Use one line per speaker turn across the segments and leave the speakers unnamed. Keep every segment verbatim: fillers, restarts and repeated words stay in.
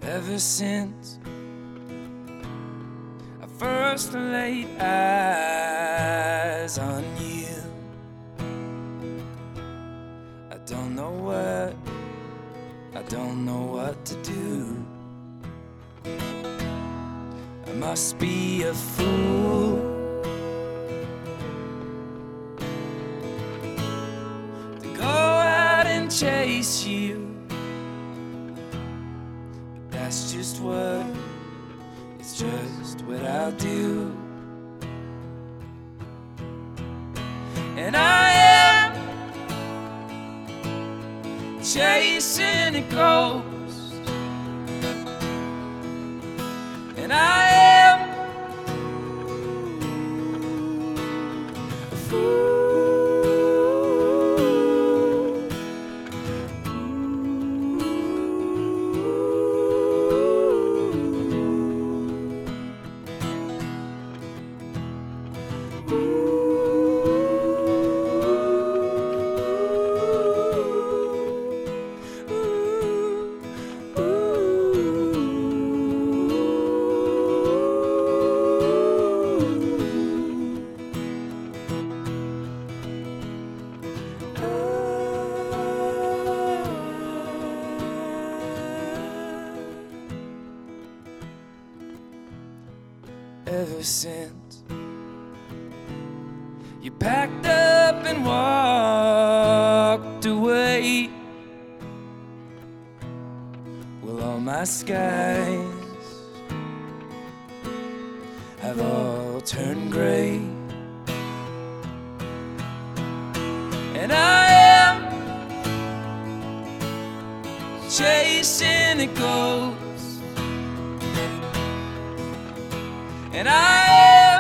Ever since I first laid eyes on you, I don't know what, I don't know what to do. I must be a fool to go out and chase you. That's just what, it's just what I'll do. And I am chasing a ghost, and I am a fool. Ever since you packed up and walked away, well, all my skies have all turned gray. And I am chasing a ghost, and I am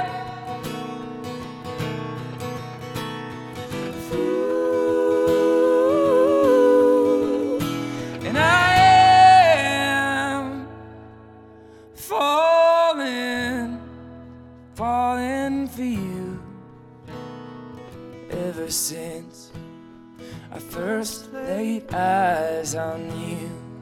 a fool, and I am falling, falling for you. Ever since I first laid eyes on you.